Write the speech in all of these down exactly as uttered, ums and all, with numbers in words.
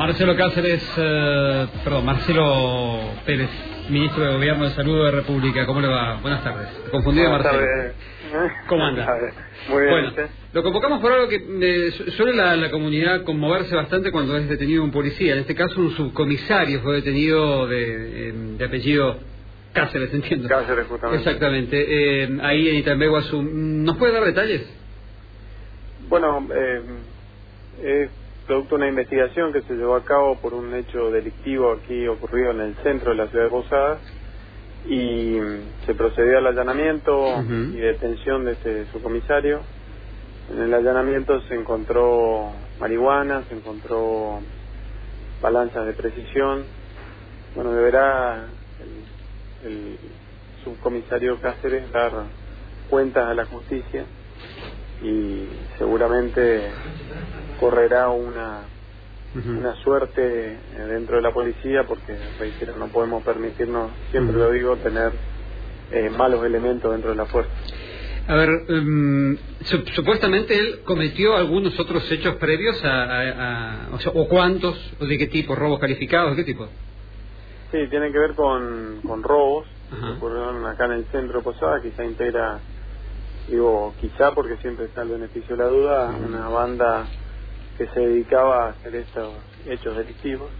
Marcelo Cáceres, eh, perdón, Marcelo Pérez, ministro de Gobierno de Salud de República. ¿Cómo le va? Buenas tardes. Confundido, Buenas Marcelo. tardes. ¿Cómo anda? Muy bien. Bueno, lo convocamos por algo que eh, suele la, la comunidad conmoverse bastante cuando es detenido un policía. En este caso, un subcomisario fue detenido de, de apellido Cáceres, entiendo. Cáceres, justamente. Exactamente. Eh, ahí en Itambeguazú. ¿Nos puede dar detalles? Bueno, eh, es producto de una investigación que se llevó a cabo por un hecho delictivo aquí ocurrido en el centro de la ciudad de Posadas, y se procedió al allanamiento uh-huh. y detención de este subcomisario. En el allanamiento se encontró marihuana, se encontró balanzas de precisión. Bueno, deberá el, el subcomisario Cáceres dar cuentas a la justicia y seguramente correrá una uh-huh. una suerte dentro de la policía, porque reitero, no podemos permitirnos, siempre uh-huh. lo digo, tener eh, malos elementos dentro de la fuerza. A ver, um, su, supuestamente él cometió algunos otros hechos previos a, a, a o, sea, o cuántos, o de qué tipo, robos calificados, ¿de qué tipo? Sí, tienen que ver con, con robos uh-huh. que ocurrieron acá en el centro de Posadas. Quizá integra, digo quizá porque siempre está el beneficio de la duda, uh-huh. una banda que se dedicaba a hacer estos hechos delictivos.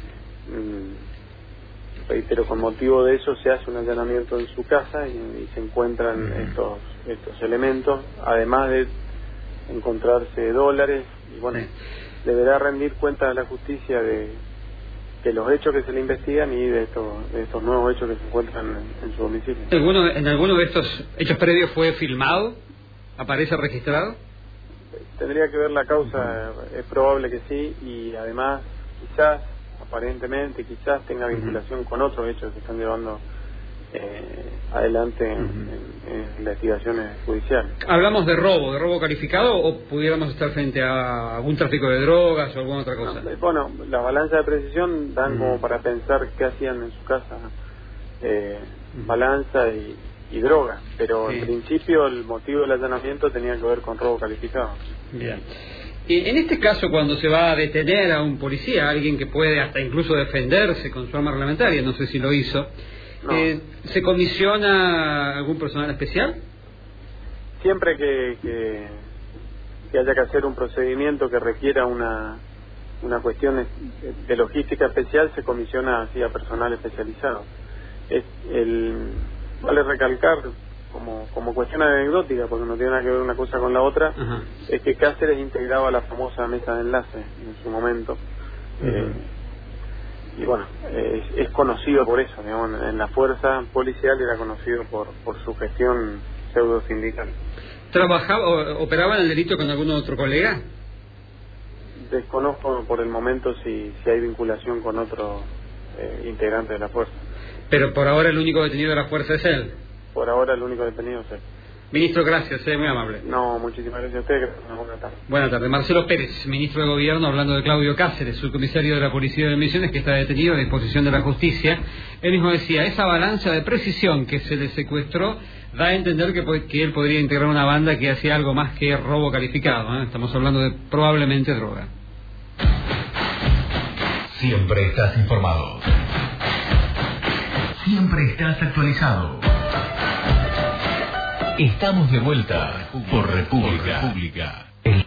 Mm, reitero, con motivo de eso se hace un allanamiento en su casa y, y se encuentran uh-huh. estos estos elementos, además de encontrarse dólares, y bueno, sí. deberá rendir cuentas a la justicia de, de los hechos que se le investigan y de estos, de estos nuevos hechos que se encuentran en, en su domicilio. ¿Alguno, ¿En alguno de estos hechos previos fue filmado? ¿Aparece registrado? Tendría que ver la causa, uh-huh. es probable que sí, y además quizás, aparentemente, quizás tenga vinculación uh-huh. con otros hechos que están llevando eh, adelante en, uh-huh. en, en investigaciones judiciales. ¿Hablamos de robo, de robo calificado, o pudiéramos estar frente a algún tráfico de drogas o alguna otra cosa? No, bueno, las balanzas de precisión dan uh-huh. como para pensar qué hacían en su casa, eh, uh-huh. balanza y, y droga, pero sí. en principio el motivo del allanamiento tenía que ver con robo calificado. Bien. Y en este caso, cuando se va a detener a un policía, alguien que puede hasta incluso defenderse con su arma reglamentaria, no sé si lo hizo, no. eh, ¿se comisiona algún personal especial? Siempre que, que, que haya que hacer un procedimiento que requiera una, una cuestión de logística especial, se comisiona así a personal especializado. Es el, vale recalcar, como como cuestión anecdótica, porque no tiene nada que ver una cosa con la otra, uh-huh. es que Cáceres integraba la famosa mesa de enlace en su momento. Uh-huh. eh, y bueno, es, es conocido por eso, digamos, en la fuerza policial era conocido por por su gestión pseudo sindical. ¿Trabajaba o operaba en el delito con algún otro colega? Desconozco por el momento si, si hay vinculación con otro eh, integrante de la fuerza. Pero por ahora el único detenido de la fuerza es él. Por ahora el único detenido es él. Ministro, gracias, eh, muy amable. No, muchísimas gracias a ustedes. Buenas tardes. Buenas tardes. Marcelo Pérez, ministro de Gobierno, hablando de Claudio Cáceres, subcomisario de la Policía de Misiones, que está detenido a disposición de la justicia. Él mismo decía, esa balanza de precisión que se le secuestró da a entender que, que él podría integrar una banda que hacía algo más que robo calificado, ¿eh? Estamos hablando de probablemente droga. Siempre estás informado. Siempre estás actualizado. Estamos de vuelta por República. Por República.